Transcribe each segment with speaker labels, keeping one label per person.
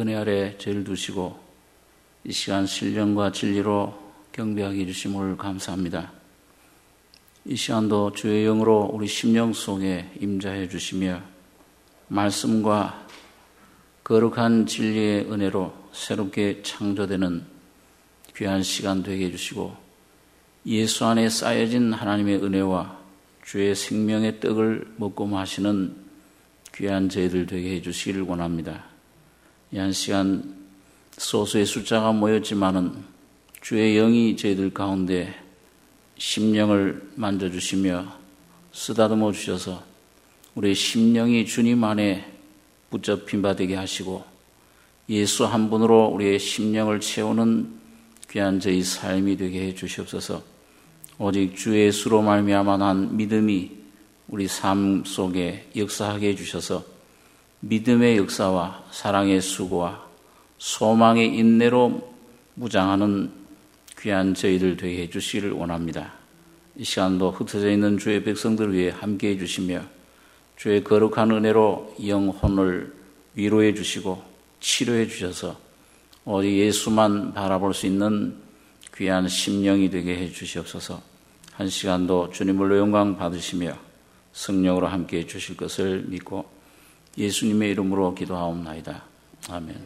Speaker 1: 은혜 아래 저희를 두시고 이 시간 신령과 진리로 경배하게 해주심을 감사합니다. 이 시간도 주의 영으로 우리 심령 속에 임재해 주시며 말씀과 거룩한 진리의 은혜로 새롭게 창조되는 귀한 시간 되게 해주시고 예수 안에 쌓여진 하나님의 은혜와 주의 생명의 떡을 먹고 마시는 귀한 저희들 되게 해주시기를 원합니다. 이 한 시간 소수의 숫자가 모였지만은 주의 영이 저희들 가운데 심령을 만져주시며 쓰다듬어 주셔서 우리의 심령이 주님 안에 붙잡힌 바 되게 하시고 예수 한 분으로 우리의 심령을 채우는 귀한 저희 삶이 되게 해 주시옵소서. 오직 주 예수로 말미암아 난 믿음이 우리 삶 속에 역사하게 해 주셔서 믿음의 역사와 사랑의 수고와 소망의 인내로 무장하는 귀한 저희들 되게 해 주시기를 원합니다. 이 시간도 흩어져 있는 주의 백성들을 위해 함께 해 주시며 주의 거룩한 은혜로 영혼을 위로해 주시고 치료해 주셔서 오직 예수만 바라볼 수 있는 귀한 심령이 되게 해 주시옵소서. 한 시간도 주님으로 영광 받으시며 성령으로 함께 해 주실 것을 믿고 예수님의 이름으로 기도하옵나이다. 아멘.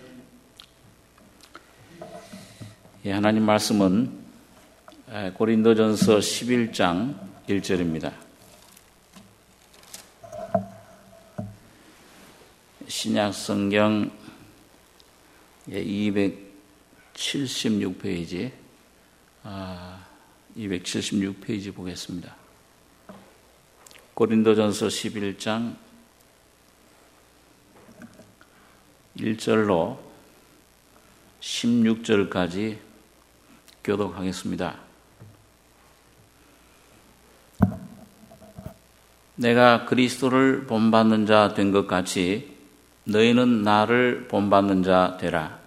Speaker 1: 예, 하나님 말씀은 고린도전서 11장 1절입니다. 신약 성경 276페이지 276페이지 보겠습니다. 고린도전서 11장 1절로 16절까지 교독하겠습니다. 내가 그리스도를 본받는 자 된 것 같이 너희는 나를 본받는 자 되라.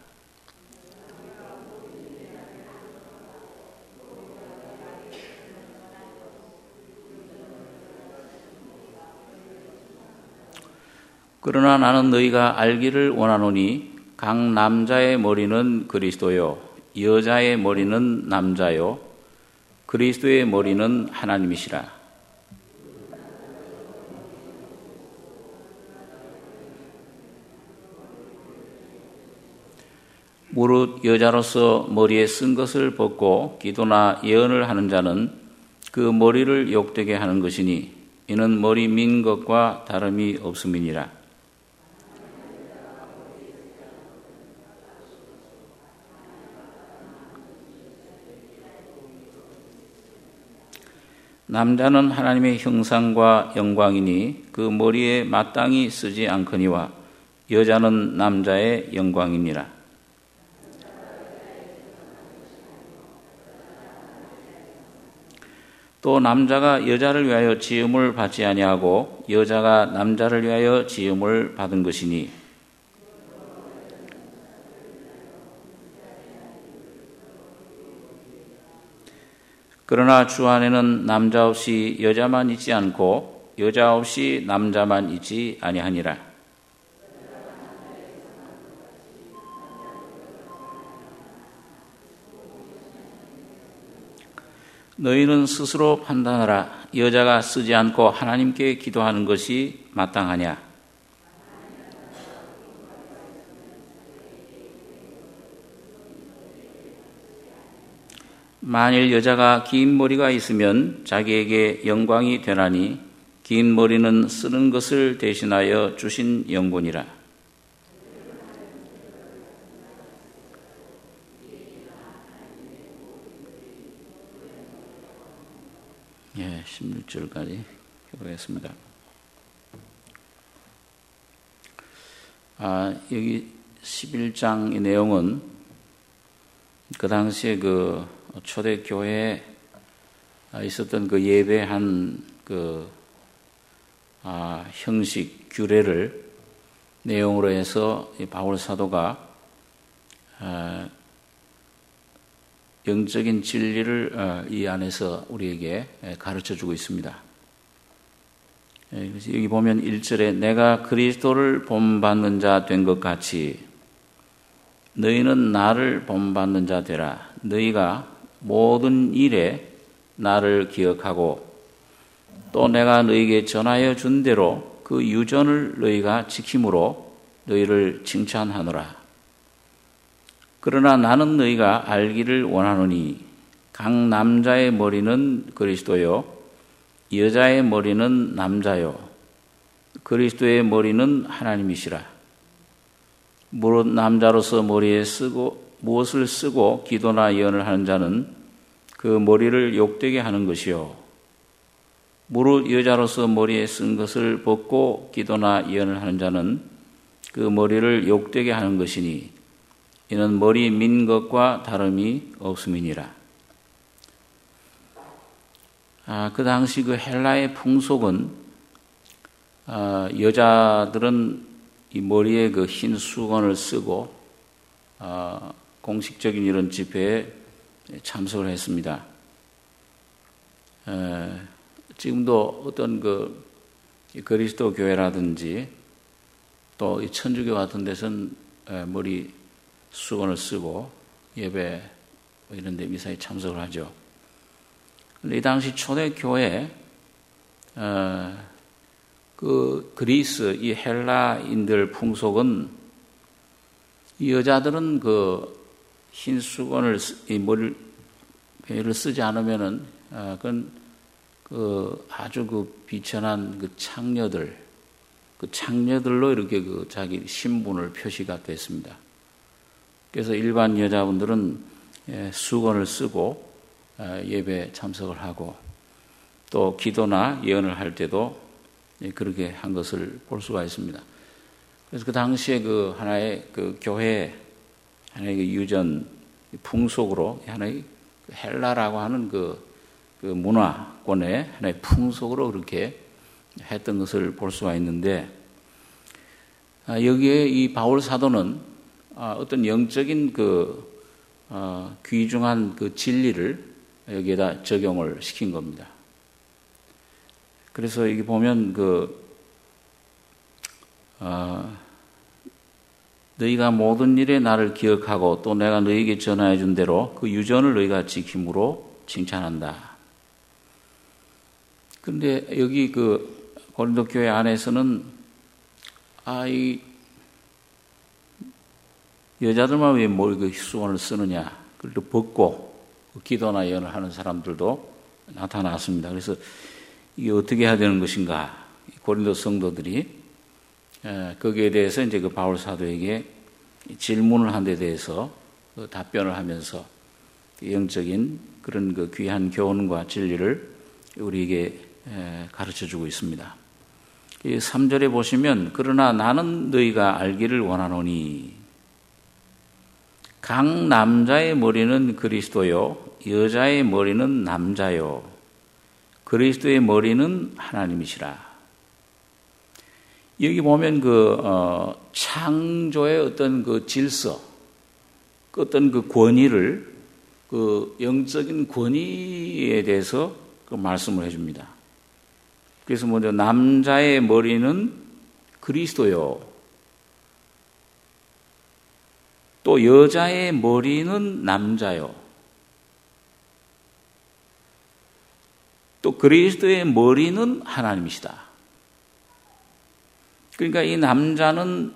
Speaker 1: 그러나 나는 너희가 알기를 원하노니 각 남자의 머리는 그리스도요 여자의 머리는 남자요 그리스도의 머리는 하나님이시라. 무릇 여자로서 머리에 쓴 것을 벗고 기도나 예언을 하는 자는 그 머리를 욕되게 하는 것이니 이는 머리 민 것과 다름이 없음이니라. 남자는 하나님의 형상과 영광이니 그 머리에 마땅히 쓰지 않거니와 여자는 남자의 영광이니라. 또 남자가 여자를 위하여 지음을 받지 아니하고 여자가 남자를 위하여 지음을 받은 것이니 그러나 주 안에는 남자 없이 여자만 있지 않고 여자 없이 남자만 있지 아니하니라. 너희는 스스로 판단하라. 여자가 쓰지 않고 하나님께 기도하는 것이 마땅하냐? 만일 여자가 긴 머리가 있으면 자기에게 영광이 되나니 긴 머리는 쓰는 것을 대신하여 주신 영분이라. 예, 16절까지 해보겠습니다. 여기 11장의 내용은 그 당시에 초대교회에 있었던 그 예배한 형식, 규례를 내용으로 해서 바울 사도가 영적인 진리를 이 안에서 우리에게 가르쳐주고 있습니다. 여기 보면 1절에 내가 그리스도를 본받는 자 된 것 같이 너희는 나를 본받는 자 되라. 너희가 모든 일에 나를 기억하고 또 내가 너희에게 전하여 준 대로 그 유전을 너희가 지킴으로 너희를 칭찬하노라. 그러나 나는 너희가 알기를 원하노니 각 남자의 머리는 그리스도요 여자의 머리는 남자요 그리스도의 머리는 하나님이시라. 무릇 남자로서 머리에 무엇을 쓰고 기도나 예언을 하는 자는 그 머리를 욕되게 하는 것이요 무릇 여자로서 머리에 쓴 것을 벗고 기도나 예언을 하는 자는 그 머리를 욕되게 하는 것이니 이는 머리 민 것과 다름이 없음이니라. 그 당시 그 헬라의 풍속은 여자들은 이 머리에 그 흰 수건을 쓰고 공식적인 이런 집회에 참석을 했습니다. 지금도 어떤 그 그리스도 교회라든지 또 천주교 같은 데서는 머리 수건을 쓰고 예배 이런 데 미사에 참석을 하죠. 그런데 이 당시 초대교회 그 그리스 이 헬라인들 풍속은 이 여자들은 그 흰 수건을 이 머리를 쓰지 않으면은 그건 그 아주 그 비천한 그 창녀들로 이렇게 그 자기 신분을 표시가 됐습니다. 그래서 일반 여자분들은 수건을 쓰고 예배 참석을 하고 또 기도나 예언을 할 때도 그렇게 한 것을 볼 수가 있습니다. 그래서 그 당시에 그 하나의 그 교회 하나의 그 유전 풍속으로 하나의 헬라라고 하는 그 문화권의 하나의 풍속으로 그렇게 했던 것을 볼 수가 있는데 여기에 이 바울 사도는 어떤 영적인 그 귀중한 그 진리를 여기에다 적용을 시킨 겁니다. 그래서 여기 보면 너희가 모든 일에 나를 기억하고 또 내가 너희에게 전하여 준 대로 그 유전을 너희가 지킴으로 칭찬한다. 그런데 여기 그 고린도 교회 안에서는 이 여자들만 왜 머리 수건을 쓰느냐, 그걸 벗고 기도나 예언을 하는 사람들도 나타났습니다. 그래서 이게 어떻게 해야 되는 것인가? 고린도 성도들이 거기에 대해서 이제 그 바울 사도에게 질문을 한 데 대해서 답변을 하면서 영적인 그런 그 귀한 교훈과 진리를 우리에게 가르쳐 주고 있습니다. 3절에 보시면 그러나 나는 너희가 알기를 원하노니 각 남자의 머리는 그리스도요 여자의 머리는 남자요 그리스도의 머리는 하나님이시라. 여기 보면 창조의 어떤 그 질서, 어떤 그 권위를 그 영적인 권위에 대해서 그 말씀을 해줍니다. 그래서 먼저 남자의 머리는 그리스도요. 또 여자의 머리는 남자요. 또 그리스도의 머리는 하나님이시다. 그러니까 이 남자는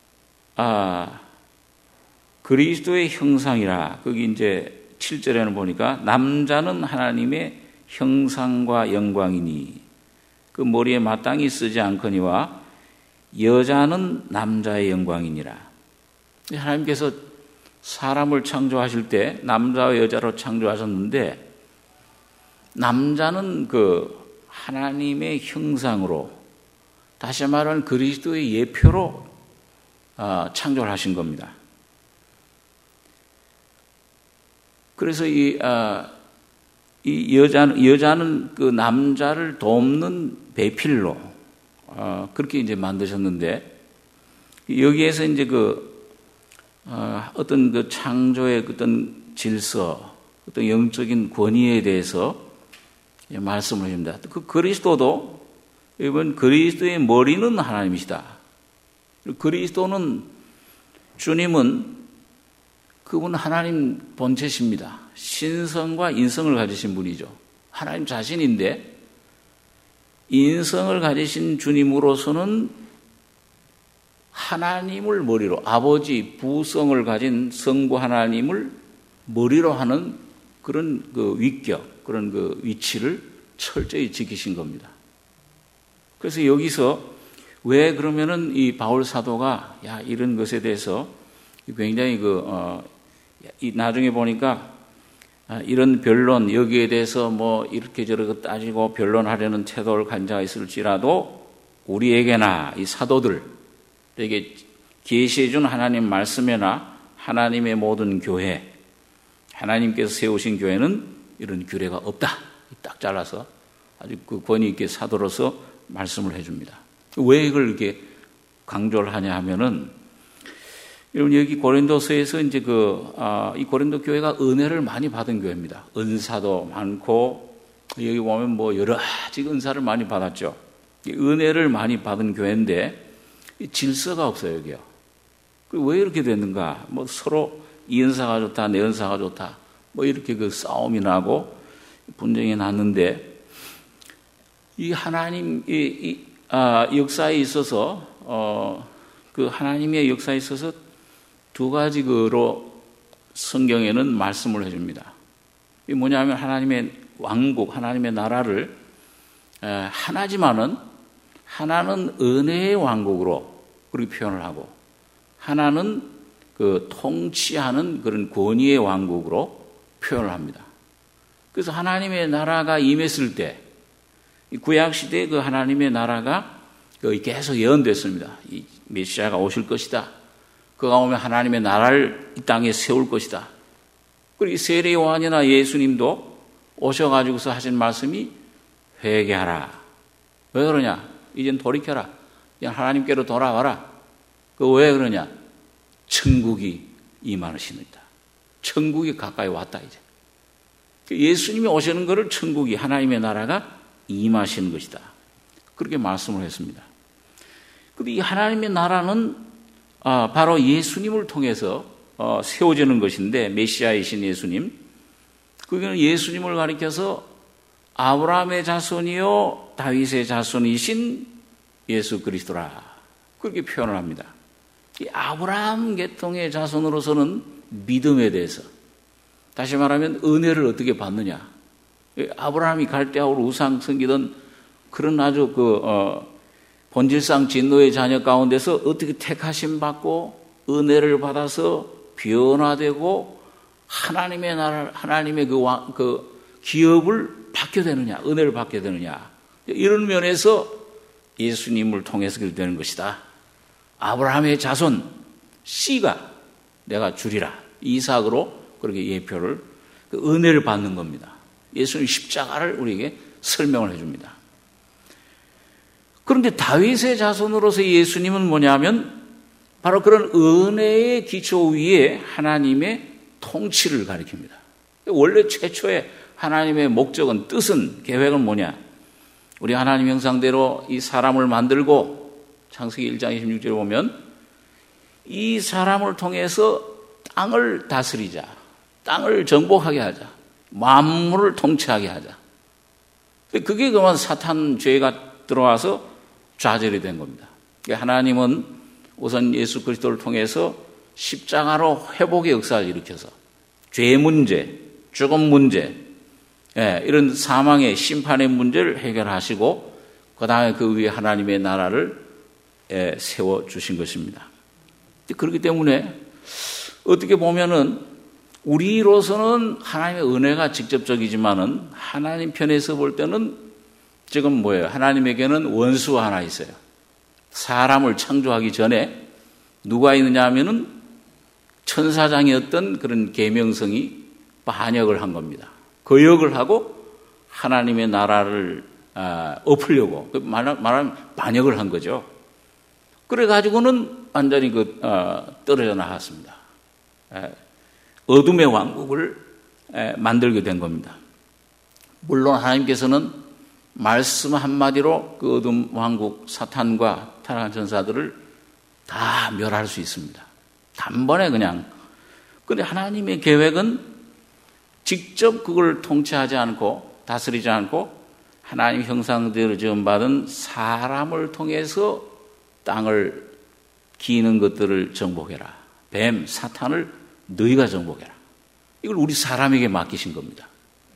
Speaker 1: 그리스도의 형상이라. 거기 이제 7절에는 보니까 남자는 하나님의 형상과 영광이니 그 머리에 마땅히 쓰지 않거니와 여자는 남자의 영광이니라. 하나님께서 사람을 창조하실 때 남자와 여자로 창조하셨는데 남자는 그 하나님의 형상으로 다시 말하면 그리스도의 예표로 창조를 하신 겁니다. 그래서 이 여자는 그 남자를 돕는 배필로 그렇게 이제 만드셨는데 여기에서 이제 어떤 그 창조의 어떤 질서, 어떤 영적인 권위에 대해서 말씀을 합니다. 그 그리스도도 이번 그리스도의 머리는 하나님이시다. 그리스도는 주님은 그분은 하나님 본체십니다. 신성과 인성을 가지신 분이죠. 하나님 자신인데 인성을 가지신 주님으로서는 하나님을 머리로, 아버지 부성을 가진 성부 하나님을 머리로 하는 그런 그 위격, 그런 그 위치를 철저히 지키신 겁니다. 그래서 여기서 왜 그러면은 이 바울 사도가 이런 것에 대해서 굉장히 나중에 보니까 이런 변론, 여기에 대해서 뭐 이렇게 저렇게 따지고 변론하려는 태도를 가진 자가 있을지라도 우리에게나 이 사도들에게 계시해 준 하나님 말씀에나 하나님의 모든 교회, 하나님께서 세우신 교회는 이런 규례가 없다. 딱 잘라서 아주 그 권위 있게 사도로서 말씀을 해줍니다. 왜 이걸 이렇게 강조를 하냐 하면은, 여러분 여기 고린도서에서 이제 이 고린도 교회가 은혜를 많이 받은 교회입니다. 은사도 많고, 여기 보면 뭐 여러 가지 은사를 많이 받았죠. 은혜를 많이 받은 교회인데, 질서가 없어요, 여기요. 왜 이렇게 됐는가? 뭐 서로 이 은사가 좋다, 내 은사가 좋다. 뭐 이렇게 그 싸움이 나고 분쟁이 났는데, 이 하나님, 역사에 있어서, 그 하나님의 역사에 있어서 두 가지로 성경에는 말씀을 해줍니다. 이게 뭐냐면 하나님의 왕국, 하나님의 나라를 하나지만은 하나는 은혜의 왕국으로 그렇게 표현을 하고, 하나는 그 통치하는 그런 권위의 왕국으로 표현을 합니다. 그래서 하나님의 나라가 임했을 때, 구약 시대에 그 하나님의 나라가 계속 예언됐습니다. 이 메시아가 오실 것이다. 그가 오면 하나님의 나라를 이 땅에 세울 것이다. 그리고 세례 요한이나 예수님도 오셔가지고서 하신 말씀이 회개하라. 왜 그러냐? 이젠 돌이켜라. 이제 하나님께로 돌아와라. 왜 그러냐? 천국이 임하시느니라. 천국이 가까이 왔다 이제. 예수님이 오시는 것을 천국이, 하나님의 나라가 임하시는 것이다. 그렇게 말씀을 했습니다. 근데 이 하나님의 나라는 바로 예수님을 통해서 세워지는 것인데, 메시아이신 예수님, 그게는 예수님을 가리켜서 아브라함의 자손이요 다윗의 자손이신 예수 그리스도라, 그렇게 표현을 합니다. 이 아브라함 계통의 자손으로서는 믿음에 대해서, 다시 말하면 은혜를 어떻게 받느냐, 아브라함이 갈대아우로 우상 섬기던 그런 아주 본질상 진노의 자녀 가운데서 어떻게 택하심 받고 은혜를 받아서 변화되고 하나님의 나라, 하나님의 그 기업을 받게 되느냐, 은혜를 받게 되느냐, 이런 면에서 예수님을 통해서 그렇게 되는 것이다. 아브라함의 자손 씨가 내가 주리라, 이삭으로 그렇게 예표를, 그 은혜를 받는 겁니다. 예수님 십자가를 우리에게 설명을 해줍니다. 그런데 다윗의 자손으로서 예수님은 뭐냐면 바로 그런 은혜의 기초 위에 하나님의 통치를 가리킵니다. 원래 최초의 하나님의 목적은, 뜻은, 계획은 뭐냐? 우리 하나님 형상대로 이 사람을 만들고, 창세기 1장 26절에 보면 이 사람을 통해서 땅을 다스리자, 땅을 정복하게 하자, 만물을 통치하게 하자. 그게 그만 사탄 죄가 들어와서 좌절이 된 겁니다. 하나님은 우선 예수 그리스도를 통해서 십자가로 회복의 역사를 일으켜서 죄 문제, 죽음 문제, 이런 사망의 심판의 문제를 해결하시고, 그 다음에 그 위에 하나님의 나라를 세워주신 것입니다. 그렇기 때문에 어떻게 보면은 우리로서는 하나님의 은혜가 직접적이지만은 하나님 편에서 볼 때는 지금 뭐예요? 하나님에게는 원수가 하나 있어요. 사람을 창조하기 전에 누가 있느냐 하면은 천사장이었던 그런 계명성이 반역을 한 겁니다. 거역을 하고 하나님의 나라를 엎으려고, 말하면 반역을 한 거죠. 그래가지고는 완전히 떨어져 나갔습니다. 어둠의 왕국을 만들게 된 겁니다. 물론 하나님께서는 말씀 한마디로 그 어둠 왕국, 사탄과 타락한 전사들을 다 멸할 수 있습니다. 단번에 그냥 그런데 하나님의 계획은 직접 그걸 통치하지 않고 다스리지 않고 하나님 형상대로 지음받은 사람을 통해서 땅을 기는 것들을 정복해라. 뱀, 사탄을 너희가 정복해라. 이걸 우리 사람에게 맡기신 겁니다.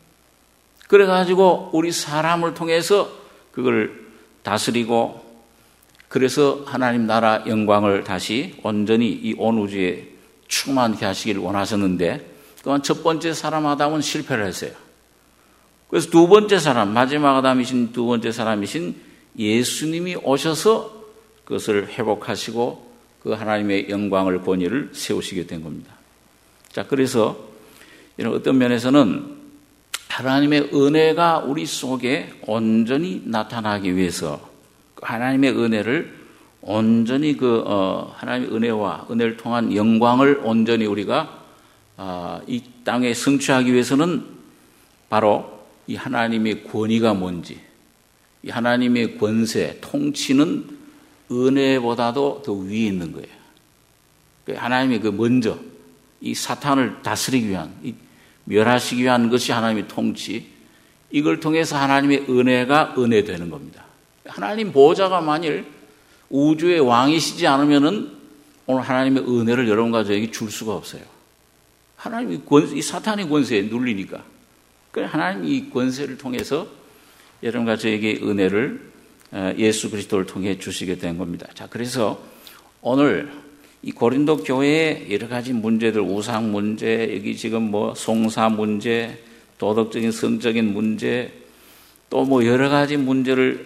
Speaker 1: 그래가지고 우리 사람을 통해서 그걸 다스리고 그래서 하나님 나라 영광을 다시 온전히 이 온 우주에 충만케 하시길 원하셨는데 그동안 첫 번째 사람 아담은 실패를 했어요. 그래서 두 번째 사람, 마지막 아담이신 두 번째 사람이신 예수님이 오셔서 그것을 회복하시고 그 하나님의 영광을 권위를 세우시게 된 겁니다. 자, 그래서 이런 어떤 면에서는 하나님의 은혜가 우리 속에 온전히 나타나기 위해서 하나님의 은혜를 온전히 하나님의 은혜와 은혜를 통한 영광을 온전히 우리가 이 땅에 성취하기 위해서는 바로 이 하나님의 권위가 뭔지, 이 하나님의 권세, 통치는 은혜보다도 더 위에 있는 거예요. 하나님의 먼저 이 사탄을 다스리기 위한, 멸하시기 위한 것이 하나님의 통치, 이걸 통해서 하나님의 은혜가 은혜되는 겁니다. 하나님 보호자가 만일 우주의 왕이시지 않으면은 오늘 하나님의 은혜를 여러분과 저에게 줄 수가 없어요. 하나님이 이 사탄의 권세에 눌리니까. 그래서 하나님 이 권세를 통해서 여러분과 저에게 은혜를 예수 그리스도를 통해 주시게 된 겁니다. 자, 그래서 오늘 이 고린도 교회의 여러 가지 문제들, 우상 문제, 여기 지금 송사 문제, 도덕적인 성적인 문제, 또 여러 가지 문제를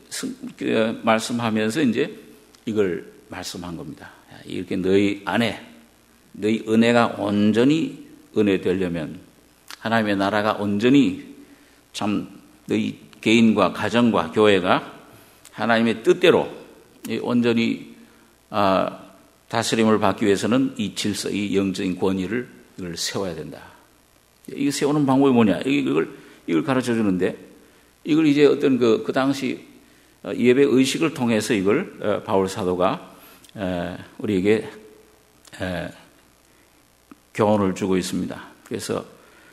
Speaker 1: 말씀하면서 이제 이걸 말씀한 겁니다. 이렇게 너희 안에 너희 은혜가 온전히 은혜되려면 하나님의 나라가 온전히 참 너희 개인과 가정과 교회가 하나님의 뜻대로 온전히 다스림을 받기 위해서는 이 질서, 이 영적인 권위를 이걸 세워야 된다. 이거 세우는 방법이 뭐냐? 이걸 가르쳐 주는데 이걸 이제 어떤 그 당시 예배 의식을 통해서 이걸 바울 사도가 우리에게 교훈을 주고 있습니다. 그래서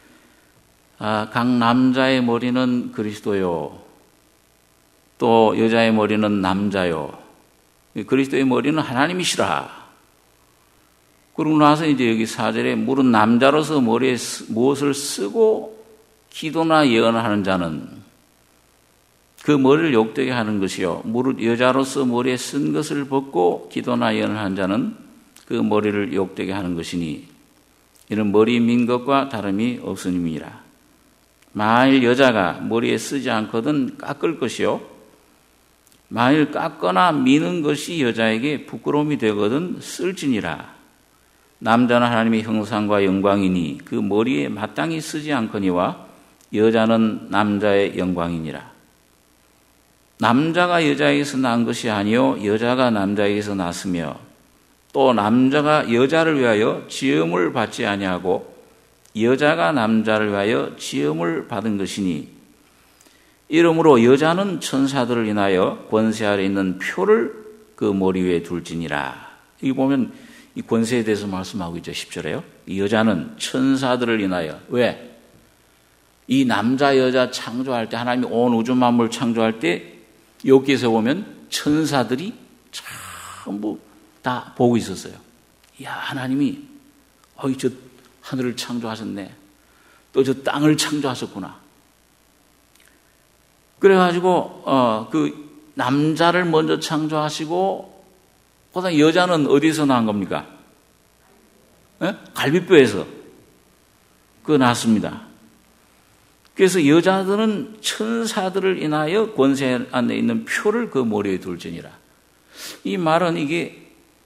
Speaker 1: 각 남자의 머리는 그리스도요, 또 여자의 머리는 남자요, 그리스도의 머리는 하나님이시라. 그러고 나서 이제 여기 4절에 물은 남자로서 머리에 무엇을 쓰고 기도나 예언하는 자는 그 머리를 욕되게 하는 것이요, 무릇 여자로서 머리에 쓴 것을 벗고 기도나 예언을 하는 자는 그 머리를 욕되게 하는 것이니 이는 머리 민 것과 다름이 없으님이라. 만일 여자가 머리에 쓰지 않거든 깎을 것이요, 만일 깎거나 미는 것이 여자에게 부끄러움이 되거든 쓸지니라. 남자는 하나님의 형상과 영광이니 그 머리에 마땅히 쓰지 않거니와 여자는 남자의 영광이니라. 남자가 여자에게서 난 것이 아니요 여자가 남자에게서 났으며 또 남자가 여자를 위하여 지음을 받지 아니하고 여자가 남자를 위하여 지음을 받은 것이니 이러므로 여자는 천사들을 인하여 권세 아래 있는 표를 그 머리 위에 둘지니라. 여기 보면 이 권세에 대해서 말씀하고 있죠. 10절에요. 이 여자는 천사들을 인하여. 왜? 이 남자 여자 창조할 때, 하나님이 온 우주 만물 창조할 때 여기에서 보면 천사들이 전부 다 보고 있었어요. 야, 하나님이 저 하늘을 창조하셨네. 또 저 땅을 창조하셨구나. 그래가지고 그 남자를 먼저 창조하시고 그다음 여자는 어디서 난 겁니까? 갈비뼈에서 낳습니다. 그래서 여자들은 천사들을 인하여 권세 안에 있는 표를 그 머리에 둘지니라. 이 말은 이게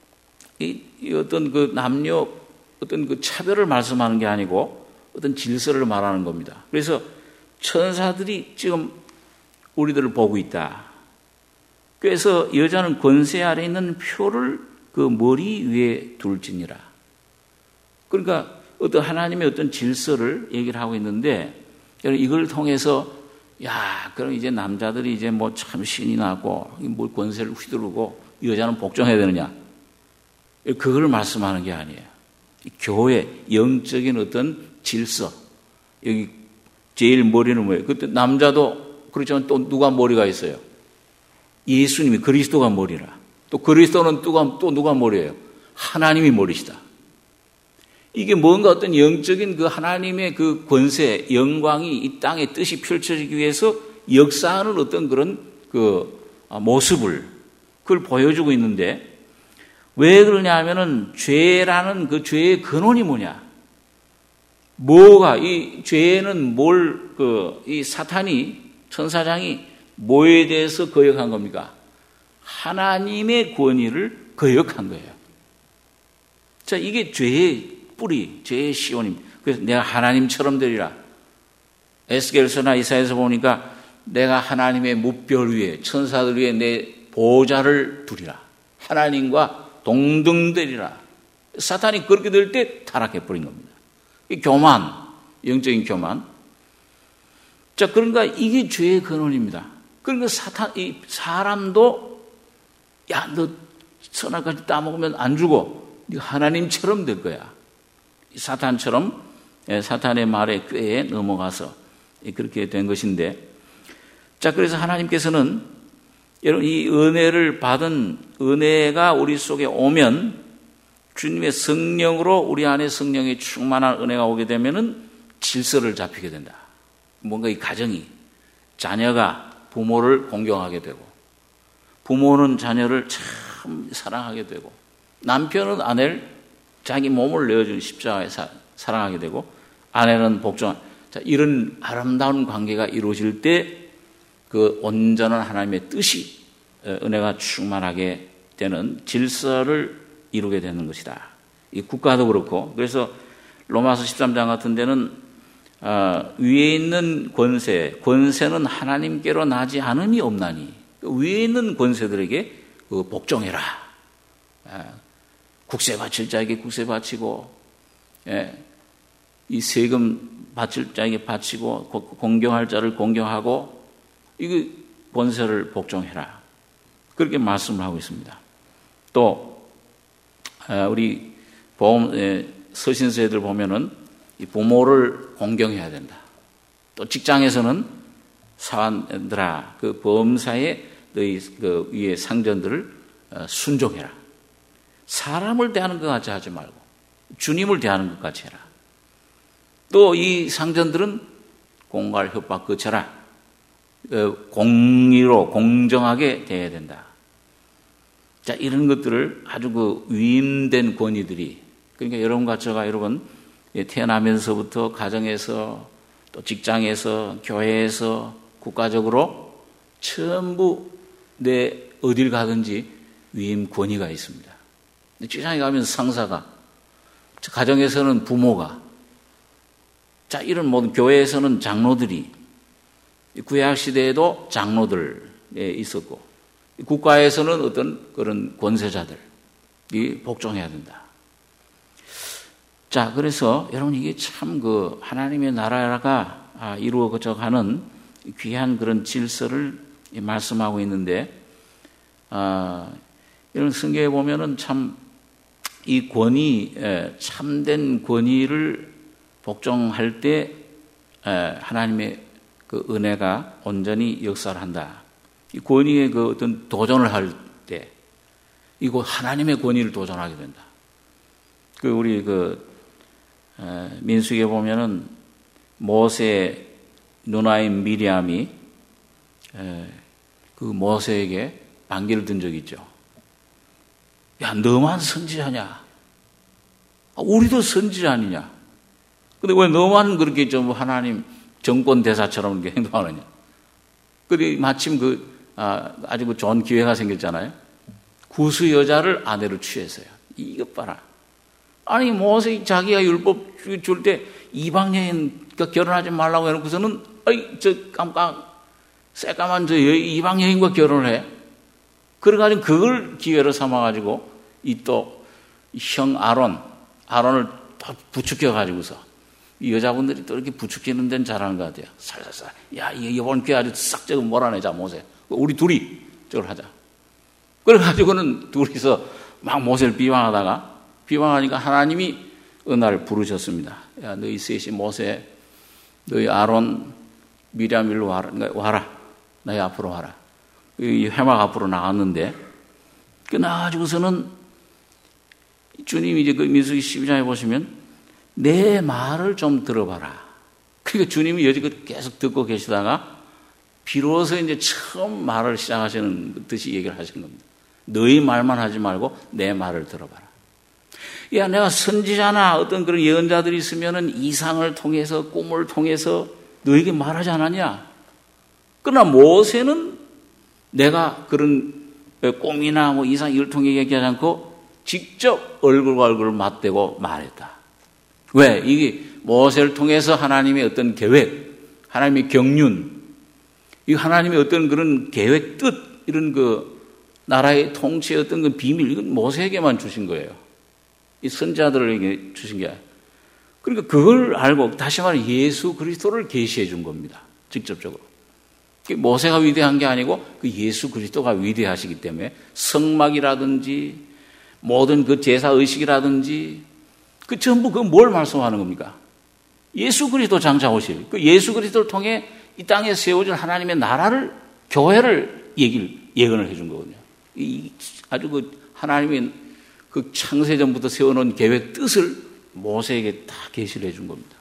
Speaker 1: 어떤 그 남녀 어떤 그 차별을 말씀하는 게 아니고 어떤 질서를 말하는 겁니다. 그래서 천사들이 지금 우리들을 보고 있다. 그래서 여자는 권세 아래 있는 표를 그 머리 위에 둘지니라. 그러니까 어떤 하나님의 어떤 질서를 얘기를 하고 있는데 이걸 통해서 그럼 이제 남자들이 이제 참 신이 나고 권세를 휘두르고 여자는 복종해야 되느냐? 그걸 말씀하는 게 아니에요. 교회, 영적인 어떤 질서. 여기 제일 머리는 뭐예요? 그때 남자도 그렇지만 또 누가 머리가 있어요? 예수님이 그리스도가 머리라. 또 그리스도는 또 누가 머리예요? 하나님이 머리시다. 이게 뭔가 어떤 영적인 그 하나님의 그 권세, 영광이 이 땅에 뜻이 펼쳐지기 위해서 역사하는 어떤 그런 그 모습을 그걸 보여주고 있는데 왜 그러냐 하면은 죄라는 그 죄의 근원이 뭐냐? 뭐가 이 죄는 이 사탄이 천사장이 뭐에 대해서 거역한 겁니까? 하나님의 권위를 거역한 거예요. 자, 이게 죄의 뿌리, 죄의 시온입니다. 그래서 내가 하나님처럼 되리라. 에스겔서나 이사야에서 보니까 내가 하나님의 무별 위에 천사들 위에 내 보좌를 두리라. 하나님과 동등되리라. 사탄이 그렇게 될 때 타락해버린 겁니다. 이 교만, 영적인 교만. 자, 그러니까 이게 죄의 근원입니다. 그러니까 사람도 야, 너 선악까지 따먹으면 안 죽어. 네가 하나님처럼 될 거야. 사탄처럼 사탄의 말에 꾀에 넘어가서 그렇게 된 것인데 자, 그래서 하나님께서는 여러분 이 은혜를 받은 은혜가 우리 속에 오면 주님의 성령으로 우리 안에 성령의 충만한 은혜가 오게 되면은 질서를 잡히게 된다. 뭔가 이 가정이 자녀가 부모를 공경하게 되고 부모는 자녀를 참 사랑하게 되고 남편은 아내를 자기 몸을 내어준 십자가에 사랑하게 되고 아내는 복종. 자, 이런 아름다운 관계가 이루어질 때 그 온전한 하나님의 뜻이 은혜가 충만하게 되는 질서를 이루게 되는 것이다. 이 국가도 그렇고 그래서 로마서 13장 같은 데는 위에 있는 권세는 하나님께로 나지 않음이 없나니 위에 있는 권세들에게 복종해라. 국세 바칠 자에게 국세 바치고 이 세금 바칠 자에게 바치고 공경할 자를 공경하고 이거 권세를 복종해라. 그렇게 말씀을 하고 있습니다. 또 우리 서신서에들 보면은 이 부모를 공경해야 된다. 또 직장에서는 사관들아 그 범사에 너희 그 위에 상전들을 순종해라. 사람을 대하는 것 같이 하지 말고 주님을 대하는 것 같이 해라. 또 이 상전들은 공갈 협박 거쳐라. 공의로 공정하게 대해야 된다. 자, 이런 것들을 아주 그 위임된 권위들이 그러니까 여러분과 저가 여러분 태어나면서부터 가정에서 또 직장에서 교회에서 국가적으로 전부 내 어딜 가든지 위임 권위가 있습니다. 직장에 가면 상사가, 가정에서는 부모가, 자, 이런 모든 교회에서는 장로들이, 구약 시대에도 장로들이 있었고, 국가에서는 어떤 그런 권세자들이 복종해야 된다. 자, 그래서 여러분 이게 참 그 하나님의 나라가 이루어져 가는 귀한 그런 질서를 말씀하고 있는데, 이런 성경에 보면은 참 이 권위, 참된 권위를 복종할 때 하나님의 그 은혜가 온전히 역사를 한다. 이 권위에 그 어떤 도전을 할 때, 이거 하나님의 권위를 도전하게 된다. 그 우리 민수기에 보면은 모세 누나인 미리암이 그 모세에게 반기를 든 적이 있죠. 야, 너만 선지자냐? 우리도 선지자 아니냐? 근데 왜 너만 그렇게 좀 하나님 정권 대사처럼 이렇게 행동하느냐? 근데 마침 아주 그 좋은 기회가 생겼잖아요. 구스 여자를 아내로 취해서요. 이것 봐라. 아니, 모세 자기가 율법 줄 때 이방 여인과 결혼하지 말라고 해놓고서는, 새까만 이방 여인과 결혼을 해. 그래가지고 그걸 기회로 삼아가지고, 형 아론을 또 부추겨가지고서, 이 여자분들이 또 이렇게 부추기는 데는 잘하는 것 같아요. 살살살. 야, 이번 기회 아주 싹 저거 몰아내자, 모세. 우리 둘이 저걸 하자. 그래가지고는 둘이서 막 모세를 비방하니까 하나님이 어느 날 부르셨습니다. 야, 너희 셋이 모세, 너희 아론, 미리암 일로 와라. 너희 앞으로 와라. 이 회막 앞으로 나왔는데, 나가지고서는 주님이 이제 그 민수기 12장에 보시면 내 말을 좀 들어봐라. 그러니까 주님이 여지껏 계속 듣고 계시다가 비로소 이제 처음 말을 시작하시는 듯이 얘기를 하시는 겁니다. 너희 말만 하지 말고 내 말을 들어봐라. 야, 내가 선지자나 어떤 그런 예언자들이 있으면은 이상을 통해서 꿈을 통해서 너에게 말하지 않았냐? 그러나 모세는 내가 그런 꿈이나 뭐 이상 이걸 통해 얘기하지 않고 직접 얼굴과 얼굴을 맞대고 말했다. 왜? 이게 모세를 통해서 하나님의 어떤 계획, 하나님의 경륜, 이 하나님의 어떤 그런 계획, 뜻, 이런 그 나라의 통치의 어떤 그 비밀, 이건 모세에게만 주신 거예요. 이 선자들에게 주신 게 아니에요. 그러니까 그걸 알고 다시 말해 예수 그리스도를 계시해 준 겁니다. 직접적으로. 모세가 위대한 게 아니고 그 예수 그리스도가 위대하시기 때문에 성막이라든지 모든 그 제사의식이라든지 그 전부 그 뭘 말씀하는 겁니까? 예수 그리스도 장차 오실 그 예수 그리스도를 통해 이 땅에 세워질 하나님의 나라를 교회를 예언을 해준 거거든요. 아주 그 하나님의 그 창세전부터 세워놓은 계획 뜻을 모세에게 다 계시를 해준 겁니다.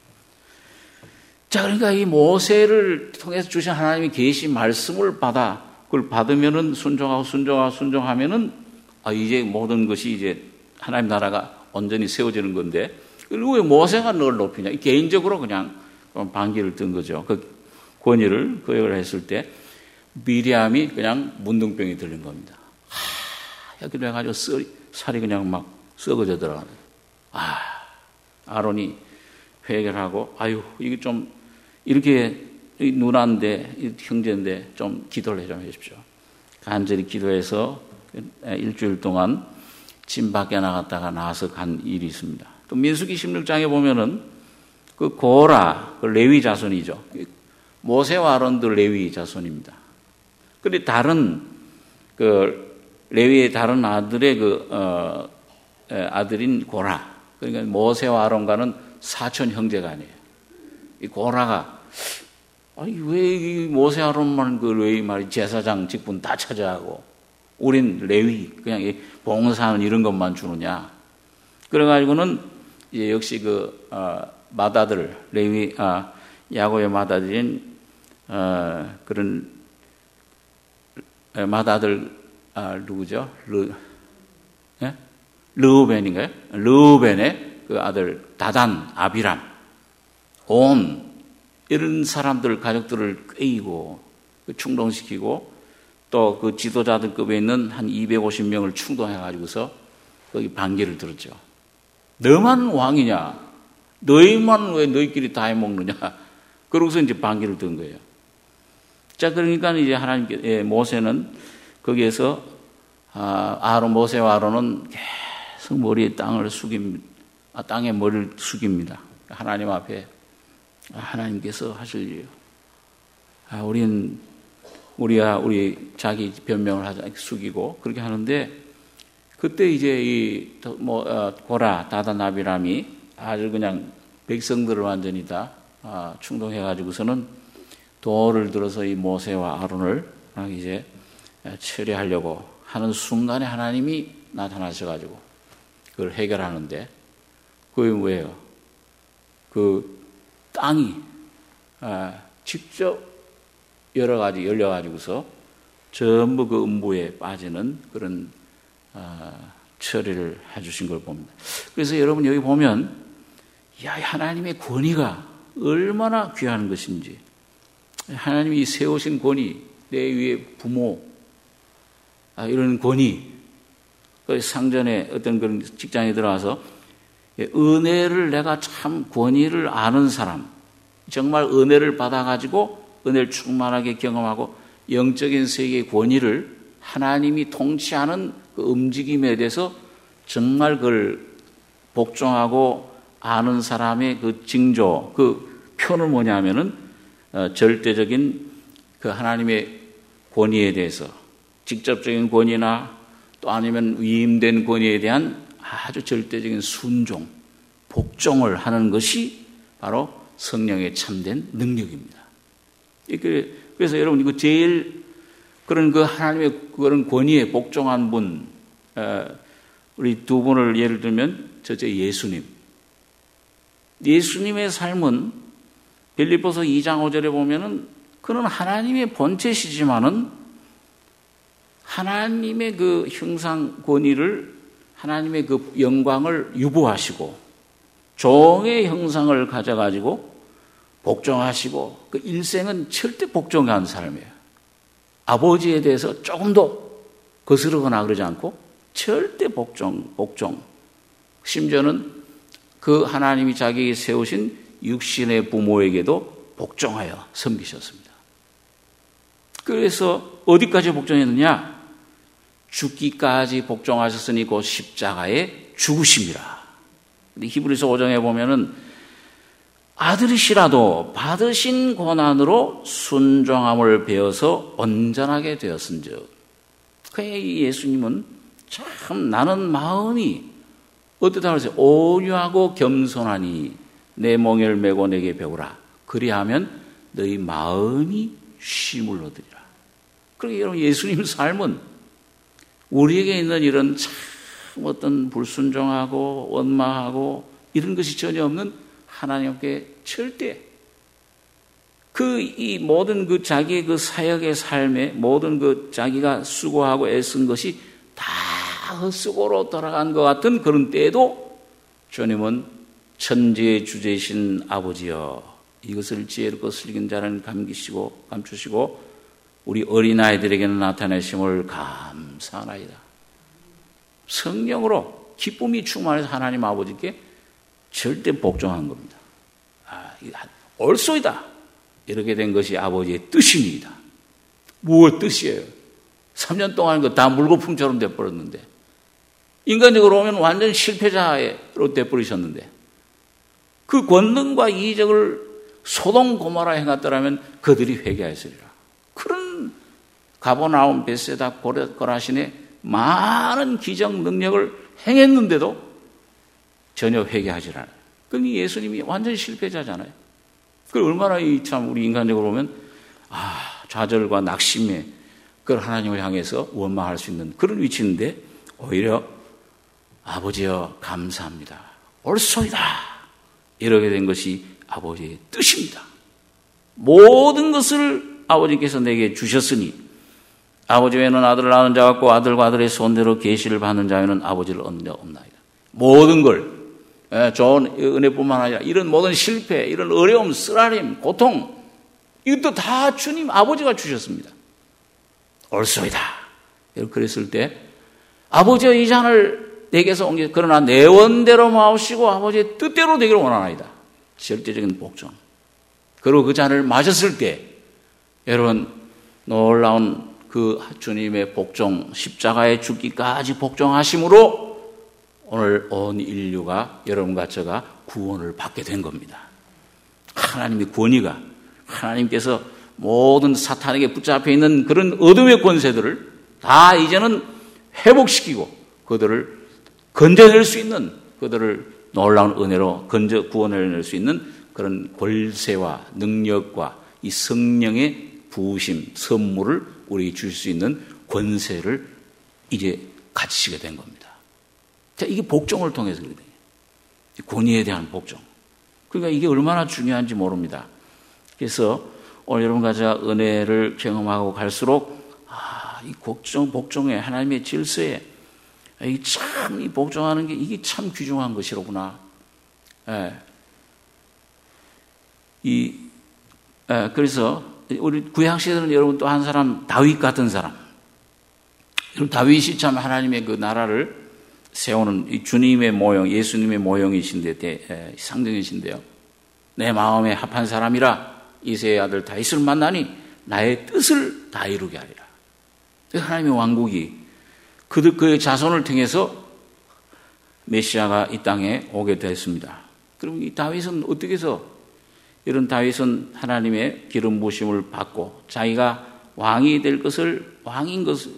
Speaker 1: 자, 그러니까 이 모세를 통해서 주신 하나님의 계시 말씀을 받아 그걸 받으면은 순종하면은 이제 모든 것이 이제 하나님 나라가 온전히 세워지는 건데 그리고 왜 모세가 널 높이냐? 개인적으로 그냥 반기를 든 거죠. 그 권위를 거역을 했을 때 미리암이 그냥 문둥병이 들린 겁니다. 이렇게 돼가지고 살이 그냥 막 썩어져 들어가는. 아론이 회개를 하고 이게 좀 이렇게 누나인데 형제인데 좀 기도를 좀 해주십시오. 간절히 기도해서 일주일 동안 집 밖에 나갔다가 나와서 간 일이 있습니다. 또 민수기 16장에 보면은 그 고라, 그 레위 자손이죠. 모세와 아론도 레위 자손입니다. 그런데 다른 그 레위의 다른 아들의 아들인 고라, 그러니까 모세와 아론과는 사촌 형제가 아니에요. 이 고라가 왜 이 모세 아론만 그 레위 말이 제사장 직분 다 차지하고 우린 레위 그냥 봉사하는 이런 것만 주느냐? 그래가지고는 이제 역시 그 맏아들 레위 야곱의 맏아들인 그런 맏아들 누구죠? 르우벤인가요? 르우벤의 그 아들 다단, 아비람, 온 이런 사람들 가족들을 꾀이고 충동시키고 또 그 지도자들급에 있는 한 250명을 충동해가지고서 거기 반기를 들었죠. 너만 왕이냐? 너희만 왜 너희끼리 다 해먹느냐? 그러고서 이제 반기를 든 거예요. 자, 그러니까 이제 하나님께 모세는 거기에서 모세와 아론은 계속 머리에 땅을 숙입니다. 땅에 머리를 숙입니다. 하나님 앞에 하나님께서 하실 일이에요. 우리 자기 변명을 하자 숙이고 그렇게 하는데 그때 이제 고라 다단 아비람이 아주 그냥 백성들을 완전히 다 충동해가지고서는 돌을 들어서 이 모세와 아론을 이제 처리하려고 하는 순간에 하나님이 나타나셔가지고 그걸 해결하는데 그게 뭐예요? 그 땅이 직접 여러 가지 열려가지고서 전부 그 음부에 빠지는 그런 처리를 해주신 걸 봅니다. 그래서 여러분 여기 보면 하나님의 권위가 얼마나 귀한 것인지 하나님이 세우신 권위 내 위에 부모 이런 권위 상전에 어떤 그런 직장에 들어가서 은혜를 내가 참 권위를 아는 사람 정말 은혜를 받아가지고 은혜를 충만하게 경험하고 영적인 세계의 권위를 하나님이 통치하는 그 움직임에 대해서 정말 그걸 복종하고 아는 사람의 그 징조, 그 표는 뭐냐면은 절대적인 그 하나님의 권위에 대해서 직접적인 권위나 또 아니면 위임된 권위에 대한 아주 절대적인 순종 복종을 하는 것이 바로 성령의 참된 능력입니다. 그래서 여러분, 이거 제일 그런 그 하나님의 그런 권위에 복종한 분, 우리 두 분을 예를 들면, 첫째 예수님. 예수님의 삶은 빌립보서 2장 5절에 보면은 그는 하나님의 본체시지만은 하나님의 그 형상 권위를, 하나님의 그 영광을 유보하시고 종의 형상을 가져가지고 복종하시고 그 일생은 절대 복종한 사람이에요. 아버지에 대해서 조금도 거스르거나 그러지 않고 절대 복종. 심지어는 그 하나님이 자기에게 세우신 육신의 부모에게도 복종하여 섬기셨습니다. 그래서 어디까지 복종했느냐? 죽기까지 복종하셨으니 곧 십자가에 죽으심이라. 히브리서 5장에 보면은 아들이시라도 받으신 고난으로 순종함을 배워서 온전하게 되었은즉. 그 예수님은 참 나는 마음이 어떻다 그러세요? 온유하고 겸손하니 내 멍에를 메고 내게 배우라. 그리하면 너희 마음이 쉼을 얻으리라. 그러니까 여러분, 예수님 삶은 우리에게 있는 이런 참 어떤 불순종하고 원망하고 이런 것이 전혀 없는 하나님께 절대 이 모든 그 자기의 그 사역의 삶에 모든 그 자기가 수고하고 애쓴 것이 다 헛수고로 돌아간 것 같은 그런 때에도 주님은 천지의 주제이신 아버지여 이것을 지혜롭고 슬긴 자는 감추시고 우리 어린아이들에게는 나타내심을 감사하나이다. 성령으로 기쁨이 충만해서 하나님 아버지께 절대 복종한 겁니다. 옳소이다. 이렇게 된 것이 아버지의 뜻입니다. 무엇 뜻이에요? 3년 동안 다 물거품처럼 돼버렸는데 인간적으로 보면 완전 실패자로 돼버리셨는데 그 권능과 이적을 소돔 고모라 행했더라면 그들이 회개하였으리라. 그런 가버나움, 벳세다, 고라신의 많은 기적 능력을 행했는데도 전혀 회개하지 않아요. 그럼 예수님이 완전 실패자잖아요. 그 얼마나 참 우리 인간적으로 보면 좌절과 낙심에 그걸 하나님을 향해서 원망할 수 있는 그런 위치인데 오히려 아버지여 감사합니다. 옳소이다. 이렇게 된 것이 아버지의 뜻입니다. 모든 것을 아버지께서 내게 주셨으니 아버지 외에는 아들을 낳은 자 같고 아들과 아들의 손대로 계시를 받는 자에는 아버지를 얻는 자 없나이다. 모든 걸 좋은 은혜뿐만 아니라 이런 모든 실패, 이런 어려움, 쓰라림, 고통 이것도 다 주님 아버지가 주셨습니다. 옳소이다. 그랬을 때 아버지여 이 잔을 내게서 옮겨 그러나 내 원대로 마시고 아버지의 뜻대로 되기를 원하나이다. 절대적인 복종. 그리고 그 잔을 마셨을 때 여러분 놀라운 그 주님의 복종, 십자가에 죽기까지 복종하심으로 오늘 온 인류가 여러분과 저가 구원을 받게 된 겁니다. 하나님의 권위가 하나님께서 모든 사탄에게 붙잡혀 있는 그런 어둠의 권세들을 다 이제는 회복시키고 그들을 건져낼 수 있는 그들을 놀라운 은혜로 구원해낼 수 있는 그런 권세와 능력과 이 성령의 부으심, 선물을 우리에게 줄 수 있는 권세를 이제 가지시게 된 겁니다. 자, 이게 복종을 통해서 그래요. 권위에 대한 복종. 그러니까 이게 얼마나 중요한지 모릅니다. 그래서 오늘 여러분과 제가 은혜를 경험하고 갈수록 이 복종에 하나님의 질서에 이 복종하는 게 이게 참 귀중한 것이로구나. 그래서 우리 구약 시대는 여러분 또 한 사람 다윗 같은 사람. 여러분 다윗이 참 하나님의 그 나라를 세우는 이 주님의 모형, 예수님의 모형이신데 상징이신데요. 내 마음에 합한 사람이라 이새의 아들 다윗을 만나니 나의 뜻을 다 이루게 하리라. 하나님의 왕국이 그의 자손을 통해서 메시아가 이 땅에 오게 됐습니다. 그럼 이 다윗은 어떻게 해서 이런 다윗은 하나님의 기름 부으심을 받고 자기가 왕이 될 것을 왕인 것을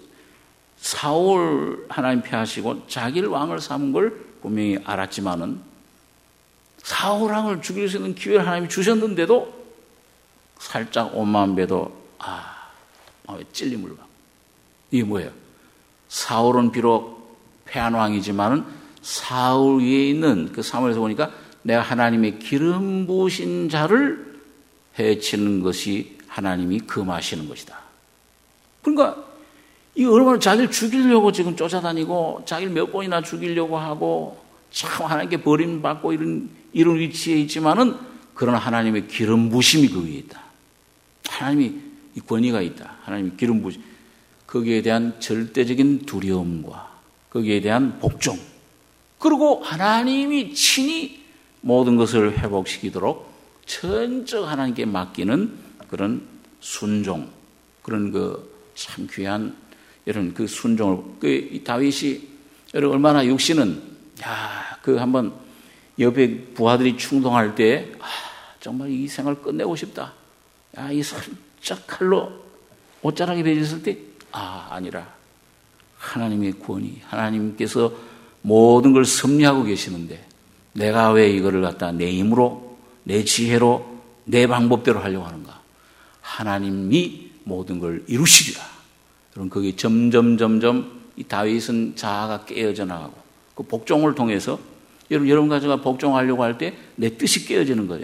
Speaker 1: 사울 하나님 폐하시고 자기를 왕을 삼은 걸 분명히 알았지만은 사울왕을 죽일 수 있는 기회를 하나님이 주셨는데도 살짝 온마음 배도 찔림을 받고. 이게 뭐예요? 사울은 비록 패한 왕이지만은 사울 위에 있는 그 사무엘에서 보니까 내가 하나님의 기름 부으신 자를 해치는 것이 하나님이 금하시는 것이다. 그러니까 이 얼마나 자기를 죽이려고 지금 쫓아다니고 자기를 몇 번이나 죽이려고 하고 참 하나님께 버림받고 이런 위치에 있지만은 그러나 하나님의 기름 부심이 그 위에 있다. 하나님이 이 권위가 있다. 하나님의 기름 부심. 거기에 대한 절대적인 두려움과 거기에 대한 복종. 그리고 하나님이 친히 모든 것을 회복시키도록 전적 하나님께 맡기는 그런 순종. 그런 참 귀한 이런 그 순종을, 이 다윗이 여러분 얼마나 육신은, 한번 옆에 부하들이 충동할 때, 정말 이 생을 끝내고 싶다. 이 살짝 칼로 옷자락이 베졌을 때, 아니라 하나님의 권위, 하나님께서 모든 걸 섭리하고 계시는데 내가 왜 이거를 갖다 내 힘으로, 내 지혜로, 내 방법대로 하려고 하는가? 하나님이 모든 걸 이루시리라. 그럼 거기 점점 이 다윗은 자아가 깨어져 나가고 그 복종을 통해서 여러분과 제가 복종하려고 할 때 내 뜻이 깨어지는 거예요.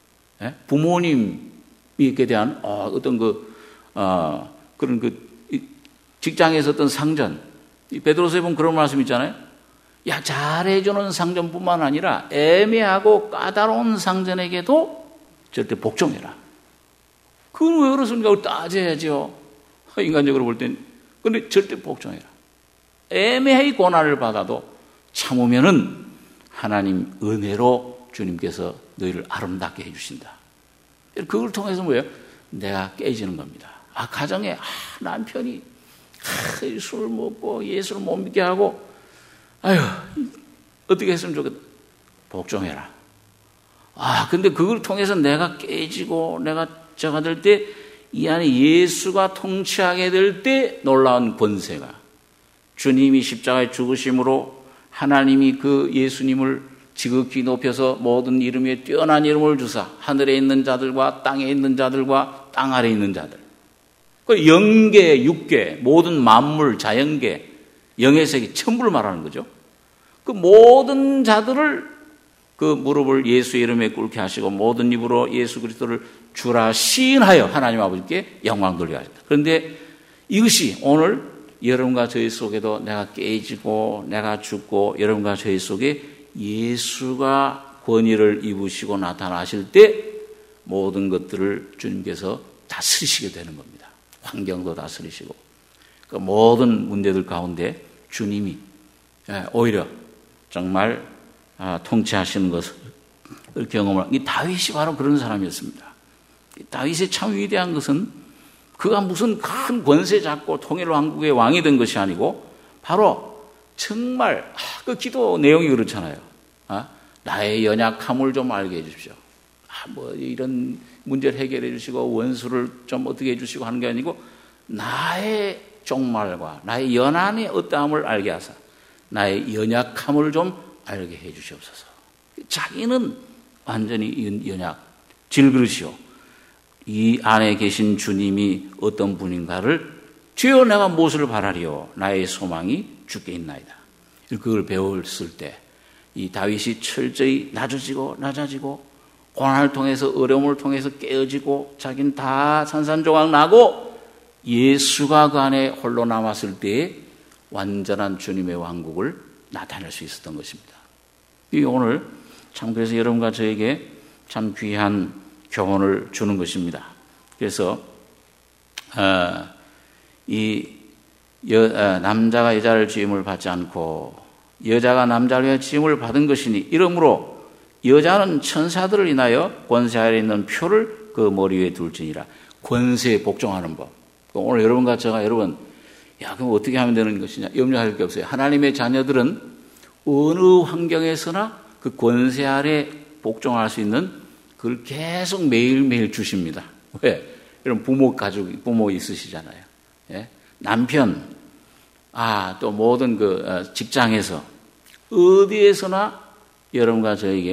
Speaker 1: 부모님에 대한 어떤 그런 직장에서 어떤 상전, 베드로서에 보면 그런 말씀 있잖아요. 잘해주는 상전뿐만 아니라 애매하고 까다로운 상전에게도 절대 복종해라. 그건 왜 그렇습니까? 따져야죠. 인간적으로 볼 땐. 그런데 절대 복종해라. 애매하게 고난을 받아도 참으면은 하나님 은혜로 주님께서 너희를 아름답게 해주신다. 그걸 통해서 뭐예요? 내가 깨지는 겁니다. 가정에 남편이 술 먹고 예수를 못 믿게 하고 어떻게 했으면 좋겠다. 복종해라. 근데 그걸 통해서 내가 깨지고 내가 저가 될 때 이 안에 예수가 통치하게 될 때 놀라운 권세가, 주님이 십자가에 죽으심으로 하나님이 그 예수님을 지극히 높여서 모든 이름 위에 뛰어난 이름을 주사 하늘에 있는 자들과 땅에 있는 자들과 땅 아래에 있는 자들, 그 영계, 육계, 모든 만물, 자연계, 영의 세계 전부를 말하는 거죠. 그 모든 자들을 그 무릎을 예수의 이름에 꿇게 하시고 모든 입으로 예수 그리스도를 주라 시인하여 하나님 아버지께 영광 돌리게 하셨다. 그런데 이것이 오늘 여러분과 저희 속에도 내가 깨지고 내가 죽고 여러분과 저희 속에 예수가 권위를 입으시고 나타나실 때 모든 것들을 주님께서 다스리시게 되는 겁니다. 환경도 다스리시고 그 모든 문제들 가운데 주님이 오히려 정말 통치하시는 것을 경험을, 이 다윗이 바로 그런 사람이었습니다. 다윗이 참 위대한 것은 그가 무슨 큰 권세 잡고 통일 왕국의 왕이 된 것이 아니고 바로 정말 그 기도 내용이 그렇잖아요. 나의 연약함을 좀 알게 해주십시오. 이런 문제를 해결해 주시고 원수를 좀 어떻게 해주시고 하는 게 아니고 나의 종말과 나의 연한의 어떠함을 알게 하사 나의 연약함을 좀 알게 해 주시옵소서. 자기는 완전히 연약, 질그릇이요. 이 안에 계신 주님이 어떤 분인가를 주여 내가 무엇을 바라리요? 나의 소망이 주께 있나이다. 그걸 배웠을 때 이 다윗이 철저히 낮아지고 고난을 통해서 어려움을 통해서 깨어지고 자기는 다 산산조각 나고 예수가 그 안에 홀로 남았을 때에 완전한 주님의 왕국을 나타낼 수 있었던 것입니다. 이 오늘 참 그래서 여러분과 저에게 참 귀한 교훈을 주는 것입니다. 그래서 남자가 여자를 지음을 받지 않고 여자가 남자를 위하여 지음을 받은 것이니 이러므로 여자는 천사들을 인하여 권세 아래에 있는 표를 그 머리 위에 둘지니라. 권세에 복종하는 법. 오늘 여러분과 제가 그럼 어떻게 하면 되는 것이냐? 염려할 게 없어요. 하나님의 자녀들은 어느 환경에서나 그 권세 아래 복종할 수 있는 그걸 계속 매일매일 주십니다. 왜? 이런 부모 있으시잖아요. 예? 남편, 또 모든 직장에서 어디에서나 여러분과 저에게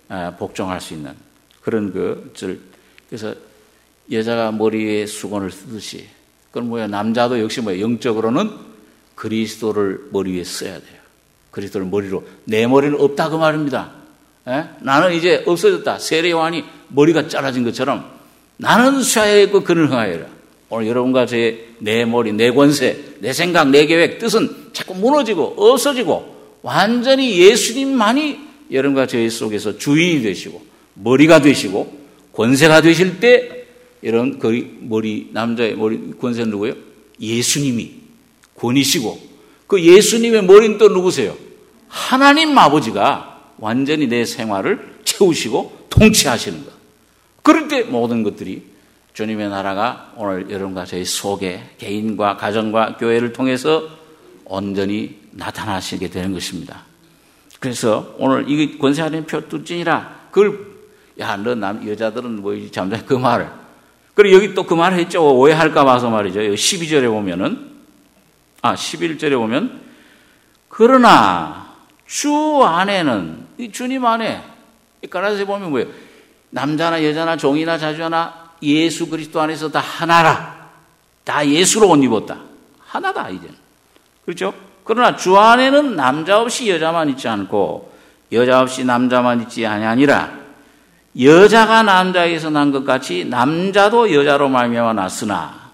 Speaker 1: 복종할 수 있는 그런 그래서 여자가 머리에 수건을 쓰듯이 그건 뭐야? 남자도 역시 뭐야? 영적으로는 그리스도를 머리 위에 써야 돼요. 그리스도를 머리로. 내 머리는 없다 그 말입니다. 나는 이제 없어졌다. 세례 요한이 머리가 잘라진 것처럼 나는 쇠하여 있고 그는 흥하여라. 오늘 여러분과 내 머리, 내 권세, 내 생각, 내 계획, 뜻은 자꾸 무너지고 없어지고 완전히 예수님만이 여러분과 저희 속에서 주인이 되시고 머리가 되시고 권세가 되실 때 이런 남자의 머리 권세는 누구예요? 예수님이 권이시고 그 예수님의 머리는 또 누구세요? 하나님 아버지가 완전히 내 생활을 채우시고 통치하시는 것. 그럴 때 모든 것들이 주님의 나라가 오늘 여러분과 저희 속에 개인과 가정과 교회를 통해서 온전히 나타나시게 되는 것입니다. 그래서 오늘 이 권세하는 표 뚜찐이라 너 여자들은 뭐지 잠잠 그 말을. 그리고 여기 또 그 말을 했죠. 오해할까 봐서 말이죠. 여기 12절에 보면은 11절에 보면 그러나 주 안에는 이 주님 안에 이 갈라디아서에 보면 뭐예요? 남자나 여자나 종이나 자주나 예수 그리스도 안에서 다 하나라. 다 예수로 옷 입었다. 하나다 이제. 그렇죠? 그러나 주 안에는 남자 없이 여자만 있지 않고 여자 없이 남자만 있지 아니하니라. 여자가 남자에게서 난 것 같이 남자도 여자로 말미암아 났으나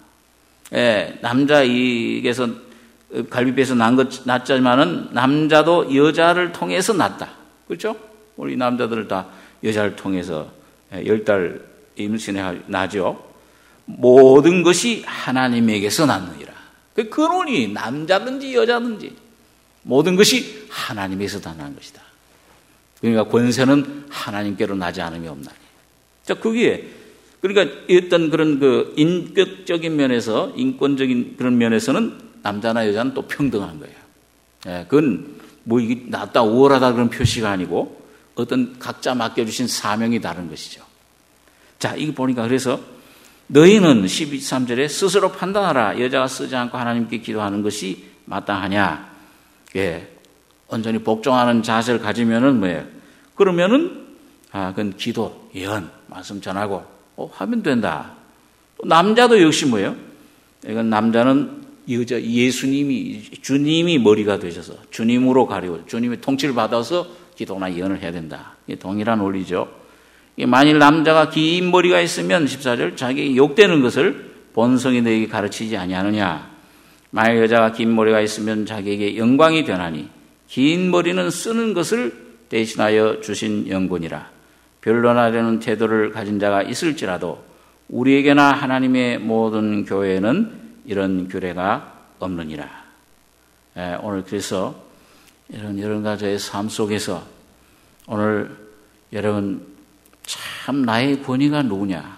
Speaker 1: 남자에게서 갈비뼈에서 났지만은 남자도 여자를 통해서 났다. 그렇죠? 우리 남자들 다 여자를 통해서 10달 임신해 나죠. 모든 것이 하나님에게서 났느니라. 그 근원이 남자든지 여자든지 모든 것이 하나님에서 다 난 것이다. 그러니까 권세는 하나님께로 나지 않음이 없나니. 자, 그러니까 어떤 그런 인격적인 면에서, 인권적인 그런 면에서는 남자나 여자는 또 평등한 거예요. 그건 이게 낫다, 우월하다 그런 표시가 아니고 어떤 각자 맡겨주신 사명이 다른 것이죠. 자, 이거 보니까 그래서 너희는 13절에 스스로 판단하라. 여자가 쓰지 않고 하나님께 기도하는 것이 마땅하냐. 온전히 복종하는 자세를 가지면은 뭐예요? 그러면은, 그건 기도, 예언, 말씀 전하고, 하면 된다. 또 남자도 역시 뭐예요? 이건 남자는 주님이 머리가 되셔서, 주님으로 가리고, 주님의 통치를 받아서 기도나 예언을 해야 된다. 이게 동일한 원리죠. 만일 남자가 긴 머리가 있으면 14절, 자기 욕되는 것을 본성이 너에게 가르치지 아니하느냐. 만일 여자가 긴 머리가 있으면 자기에게 영광이 되나니, 긴 머리는 쓰는 것을 대신하여 주신 영권이라. 변론하려는 태도를 가진 자가 있을지라도 우리에게나 하나님의 모든 교회에는 이런 규례가 없느니라. 오늘 그래서 이런 가정의 삶 속에서 오늘 여러분 참 나의 권위가 누구냐?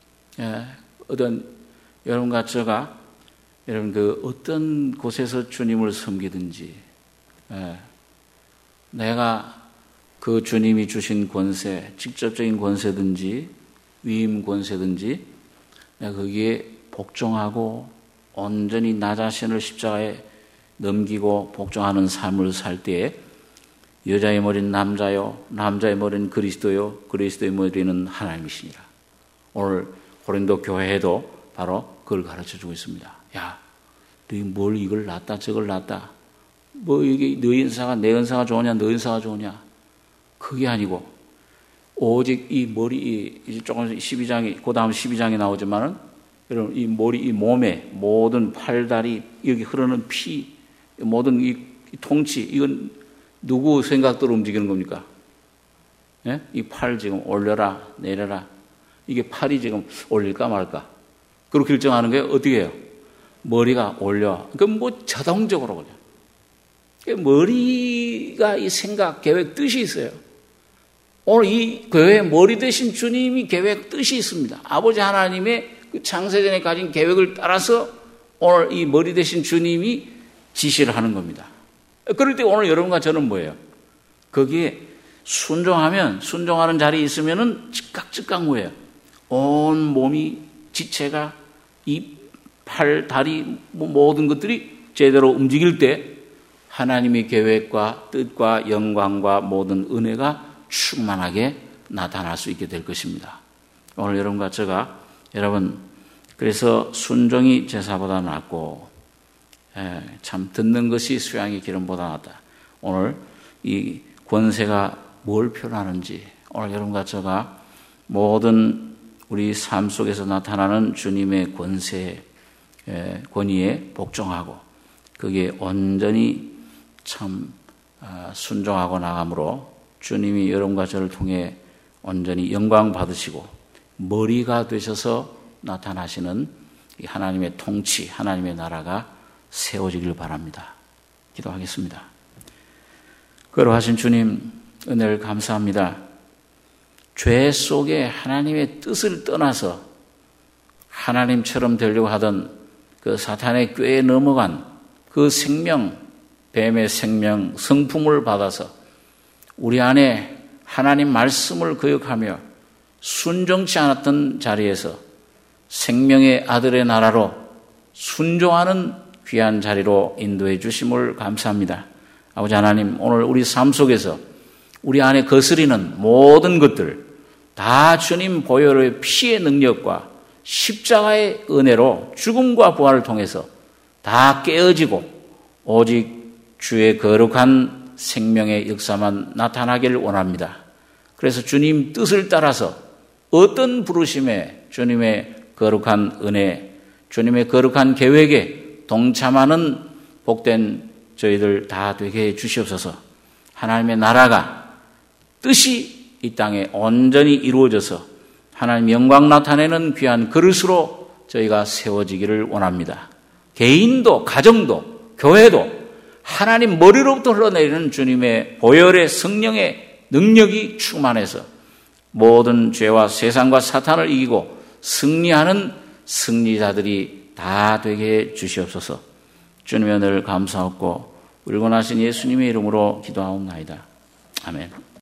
Speaker 1: 여러분과 제가 여러분 어떤 곳에서 주님을 섬기든지 내가 그 주님이 주신 권세, 직접적인 권세든지 위임 권세든지 내가 거기에 복종하고 온전히 나 자신을 십자가에 넘기고 복종하는 삶을 살 때에 여자의 머리는 남자요, 남자의 머리는 그리스도요, 그리스도의 머리는 하나님이시니라. 오늘 고린도 교회에도 바로 그걸 가르쳐주고 있습니다. 야, 너희 뭘 이걸 놨다 저걸 놨다. 이게 너희 은사가 내 은사가 좋으냐 너희 은사가 좋으냐. 그게 아니고 오직 이 머리 조금 12장이 그 다음 12장에 나오지만은 여러분 이 머리 이 몸에 모든 팔다리 여기 흐르는 피 모든 이 통치 이건 누구 생각대로 움직이는 겁니까? 이 팔 지금 올려라 내려라 이게 팔이 지금 올릴까 말까 그렇게 결정하는 거예요. 어떻게 해요? 머리가 올려. 그럼 자동적으로 그냥. 머리가 이 생각, 계획, 뜻이 있어요. 오늘 이 교회의 머리 되신 주님이 계획, 뜻이 있습니다. 아버지 하나님의 그 창세전에 가진 계획을 따라서 오늘 이 머리 되신 주님이 지시를 하는 겁니다. 그럴 때 오늘 여러분과 저는 뭐예요? 거기에 순종하는 자리에 있으면은 즉각 뭐예요? 온 몸이 지체가 이 팔, 다리 모든 것들이 제대로 움직일 때 하나님의 계획과 뜻과 영광과 모든 은혜가 충만하게 나타날 수 있게 될 것입니다. 오늘 여러분과 제가 그래서 순종이 제사보다 낫고 참 듣는 것이 수양의 기름보다 낫다. 오늘 이 권세가 뭘 표현하는지 오늘 여러분과 제가 모든 우리 삶 속에서 나타나는 주님의 권위에 복종하고 그게 온전히 참 순종하고 나감으로 주님이 여러분과 저를 통해 온전히 영광 받으시고 머리가 되셔서 나타나시는 하나님의 통치, 하나님의 나라가 세워지길 바랍니다. 기도하겠습니다. 거룩하신 주님, 은혜를 감사합니다. 죄 속에 하나님의 뜻을 떠나서 하나님처럼 되려고 하던 그 사탄의 꾀에 넘어간 그 생명, 뱀의 생명, 성품을 받아서 우리 안에 하나님 말씀을 거역하며 순종치 않았던 자리에서 생명의 아들의 나라로 순종하는 귀한 자리로 인도해 주심을 감사합니다. 아버지 하나님, 오늘 우리 삶 속에서 우리 안에 거스리는 모든 것들 다 주님 보혈의 피의 능력과 십자가의 은혜로 죽음과 부활을 통해서 다 깨어지고 오직 주의 거룩한 생명의 역사만 나타나기를 원합니다. 그래서 주님 뜻을 따라서 어떤 부르심에 주님의 거룩한 은혜, 주님의 거룩한 계획에 동참하는 복된 저희들 다 되게 해 주시옵소서. 하나님의 나라가 뜻이 이 땅에 온전히 이루어져서 하나님 영광 나타내는 귀한 그릇으로 저희가 세워지기를 원합니다. 개인도 가정도 교회도 하나님 머리로부터 흘러내리는 주님의 보혈의 성령의 능력이 충만해서 모든 죄와 세상과 사탄을 이기고 승리하는 승리자들이 다 되게 해 주시옵소서. 주님의 은혜를 감사하고 우리 원하신 예수님의 이름으로 기도하옵나이다. 아멘.